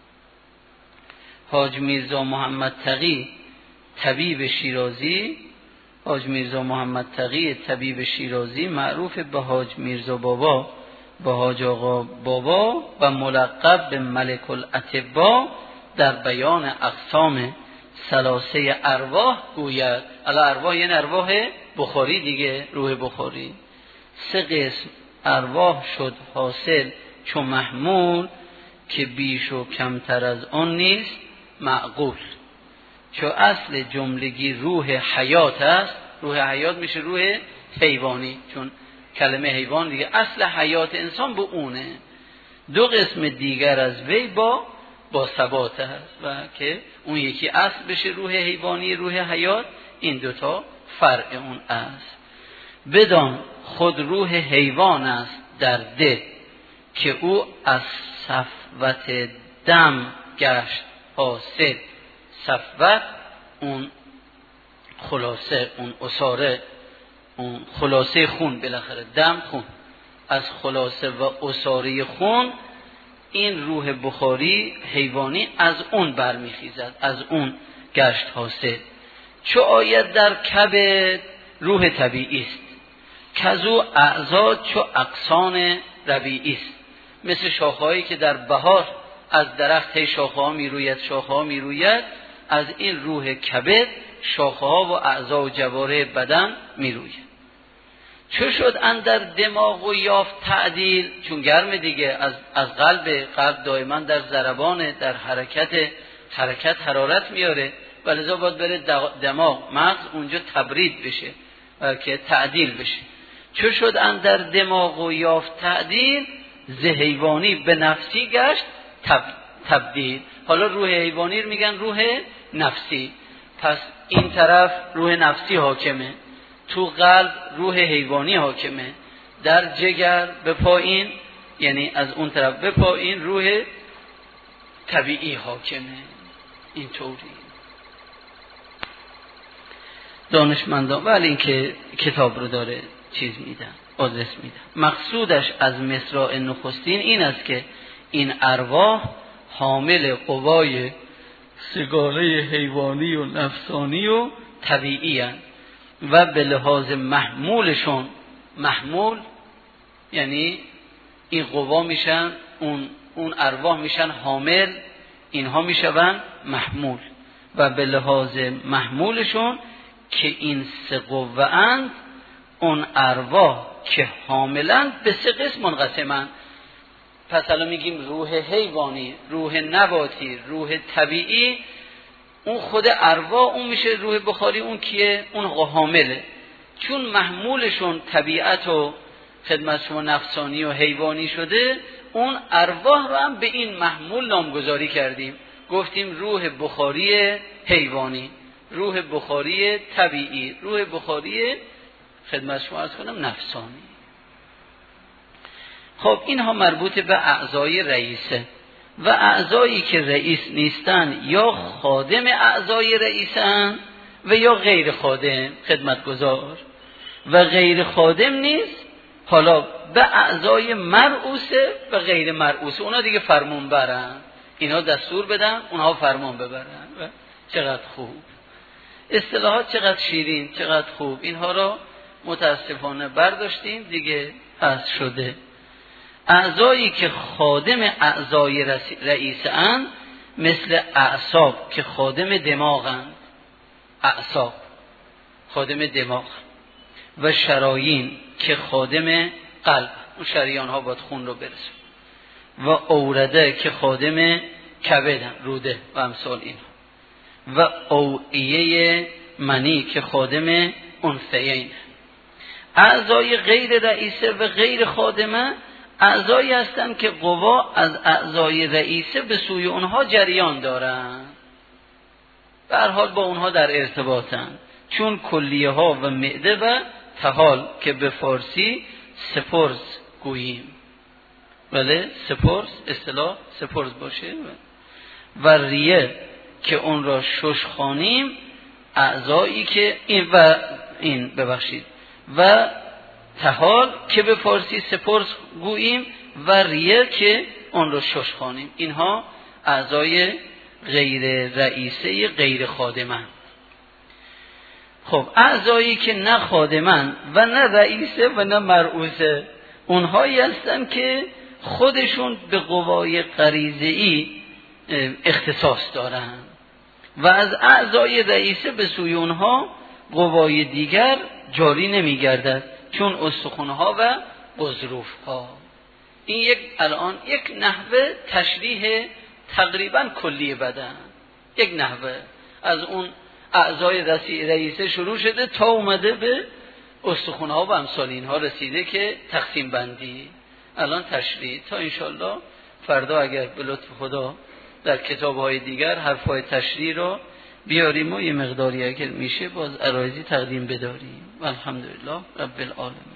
حاج میرزا محمد تقی طبیب شیرازی معروف به حاج میرزا بابا، به حاج آقا بابا و ملقب به ملک الاطباء، در بیان اقسام ثلاثه ارواح گوید. الا ارواح یعنی ارواح بخاری دیگه، روح بخاری. 3 قسم ارواح شد حاصل چون محمول که بیش و کمتر از آن نیست معقول. چون اصل جملگی روح حیات است، روح حیات میشه روح حیوانی، چون کلمه حیوان دیگه اصل حیات انسان به اونه. دو قسم دیگر از وی با ثبات است و که اون یکی اصل بشه روح حیوانی، روح حیات، این دوتا فرع اون است. بدان خود روح حیوان است در ده، که او از صفوت دم گشت حاصل. صفوت اون خلاصه، اون اساره، اون خلاصه خون، بالاخره دم خون، از خلاصه و اساره خون این روح بخاری حیوانی از اون برمیخیزد، از اون گشت حاصل. چو آید در کبد روح طبیعی است، کزو اعضا چو اقسان ربیعی است. مثل شاخه‌هایی که در بهار از درخت هی شاخه‌ها میروید، از این روح کبد شاخه‌ها و اعضا و جوارح بدن میروید. چو شد اندر دماغ و یافت تعدیل، چون گرم دیگه، از قلب دائما در ضربان، در حرکت حرارت میاره، ولذا باید بره دماغ، مغز اونجا تبرید بشه و که تعدیل بشه. چو شد اندر دماغ و یافت تعدیل، ز حیوانی به نفسی گشت تبدیل. حالا روح حیوانی رو میگن روح نفسی، پس این طرف روح نفسی حاکمه، تو قلب روح حیوانی حاکمه، در جگر به پایین، یعنی از اون طرف به پایین روح طبیعی حاکمه. اینطوری دانشمندان ولی این که کتاب رو داره چیز میدن، آدرس میدن. مقصودش از مصرع نخستین این است که این ارواح حامل قوای سگاله حیوانی و نفسانی و طبیعی هستند و به لحاظ محمولشون، محمول یعنی این قوا میشن، اون ارواح میشن حامل، اینها میشون محمول، و به لحاظ محمولشون که این سه قوه اند، اون ارواح که حاملند به سه قسم منقسمند. پس الان میگیم روح حیوانی، روح نباتی، روح طبیعی. اون خود ارواح اون میشه روح بخاری، اون کیه؟ اون حامله. چون محمولشون طبیعت و خدمت شما نفسانی و حیوانی شده، اون ارواح رو هم به این محمول نامگذاری کردیم، گفتیم روح بخاری حیوانی، روح بخاری طبیعی، روح بخاری خدمت شما عرض کنم نفسانی. خب اینها مربوط به اعضای رئیسه، و اعضایی که رئیس نیستن یا خادم اعضای رئیسن و یا غیر خادم خدمتگزار، و غیر خادم نیست حالا به اعضای مرعوسه و غیر مرعوسه. اونا دیگه فرمون برن، اینا دستور بدن، اونها فرمان ببرن. و چقدر خوب اصطلاحات، چقدر شیرین، چقدر خوب. اینها را متاسفانه برداشتیم دیگه، پس شده. اعضایی که خادم اعضای رئیس اند مثل اعصاب که خادم دماغ اند، اعصاب خادم دماغ، و شرايين که خادم قلب، اون شریان ها باید خون رو برسون، و اورده که خادم کبد، روده و امثال این، و اوعیه منی که خادم انثیین. اعضای غیر رئیسه و غیر خادمه اعضایی هستند که قوا از اعضای رئیسه به سوی اونها جریان دارند، به هر حال با اونها در ارتباطند، چون کلیه ها و معده و تحال که به فارسی سپرز گوییم، ولی سپرز اصطلاح سپرز باشه، و ریه که اون را شش خوانیم، اعضایی که و تحال که به فارسی سپرز گوییم و ریه که اون را شش خوانیم. اینها اعضای غیر رئیسه غیر خادمن. خب اعضایی که نه خادمن و نه رئیسه و نه مرعوسه، اونهایی هستن که خودشون به قوای غریزه‌ای اختصاص دارن و از اعضای رئیسه به سوی اونها قوای دیگر جاری نمی‌گردد، چون استخوان‌ها و غضروف‌ها. این الان یک نحوه تشریح تقریبا کلی بدن، یک نحوه از اون اعضای رئیسه شروع شده تا اومده به استخوان‌ها و امثال اینها رسیده که تقسیم بندی. الان تشریح تا انشالله فردا اگر به لطف خدا در کتاب‌های دیگر حرفای تشریح رو بیاریم و یه مقداری اگر میشه باز عرایضی تقدیم بداریم. الحمدلله رب العالمین.